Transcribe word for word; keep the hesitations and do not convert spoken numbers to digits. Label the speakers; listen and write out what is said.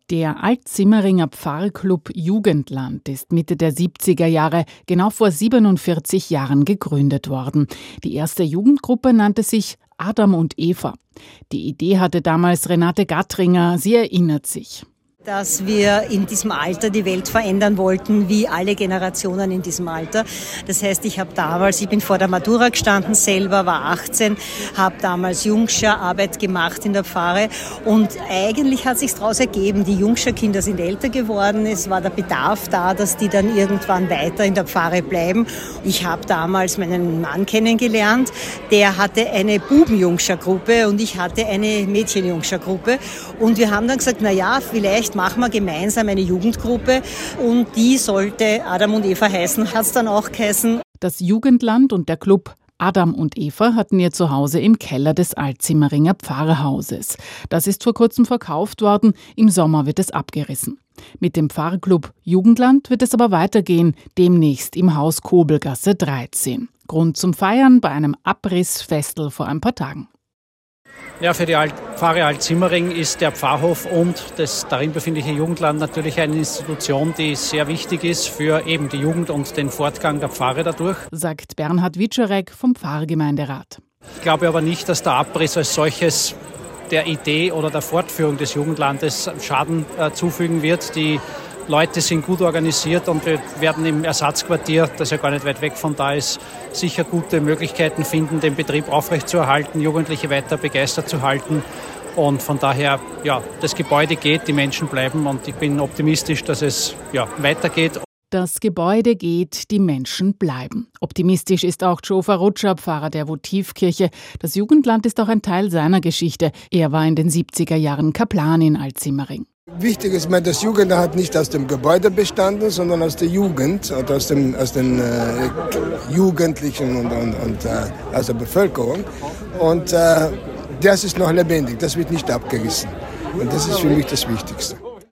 Speaker 1: Der Alt-Simmeringer Pfarrclub Jugendland ist Mitte der siebziger Jahre, genau vor siebenundvierzig Jahren gegründet worden. Die erste Jugendgruppe nannte sich Adam und Eva. Die Idee hatte damals Renate Gattringer, sie erinnert sich.
Speaker 2: Dass wir in diesem Alter die Welt verändern wollten, wie alle Generationen in diesem Alter. Das heißt, ich habe damals, ich bin vor der Matura gestanden selber, war achtzehn, habe damals Jungscherarbeit gemacht in der Pfarre und eigentlich hat sich's daraus ergeben, die Jungscherkinder sind älter geworden, es war der Bedarf da, dass die dann irgendwann weiter in der Pfarre bleiben. Ich habe damals meinen Mann kennengelernt, der hatte eine Bubenjungschergruppe und ich hatte eine Mädchenjungschergruppe und wir haben dann gesagt, na ja, vielleicht machen wir gemeinsam eine Jugendgruppe und die sollte Adam und Eva heißen, hat es dann auch geheißen.
Speaker 1: Das Jugendland und der Club Adam und Eva hatten ihr Zuhause im Keller des Alt-Simmeringer Pfarrhauses. Das ist vor kurzem verkauft worden, im Sommer wird es abgerissen. Mit dem Pfarrclub Jugendland wird es aber weitergehen, demnächst im Haus Kobelgasse dreizehn. Grund zum Feiern bei einem Abrissfestel vor ein paar Tagen.
Speaker 3: Ja, für die Alt- Pfarre Alt-Simmering ist der Pfarrhof und das darin befindliche Jugendland natürlich eine Institution, die sehr wichtig ist für eben die Jugend und den Fortgang der Pfarre dadurch,
Speaker 1: sagt Bernhard Witscherek vom Pfarrgemeinderat.
Speaker 3: Ich glaube aber nicht, dass der Abriss als solches der Idee oder der Fortführung des Jugendlandes Schaden äh, zufügen wird. Die Leute sind gut organisiert und wir werden im Ersatzquartier, das ja gar nicht weit weg von da ist, sicher gute Möglichkeiten finden, den Betrieb aufrechtzuerhalten, Jugendliche weiter begeistert zu halten. Und von daher, ja, das Gebäude geht, die Menschen bleiben und ich bin optimistisch, dass es ja, weitergeht.
Speaker 1: Das Gebäude geht, die Menschen bleiben. Optimistisch ist auch Joe Farrugia, Pfarrer der Votivkirche. Das Jugendland ist auch ein Teil seiner Geschichte. Er war in den siebziger Jahren Kaplan in Alt-Simmering.
Speaker 4: Wichtig ist mir, das Jugendland hat nicht aus dem Gebäude bestanden, sondern aus der Jugend und aus, dem, aus den äh, Jugendlichen und, und, und äh, aus der Bevölkerung. Und äh, das ist noch lebendig, das wird nicht abgerissen. Und das ist für mich das Wichtigste.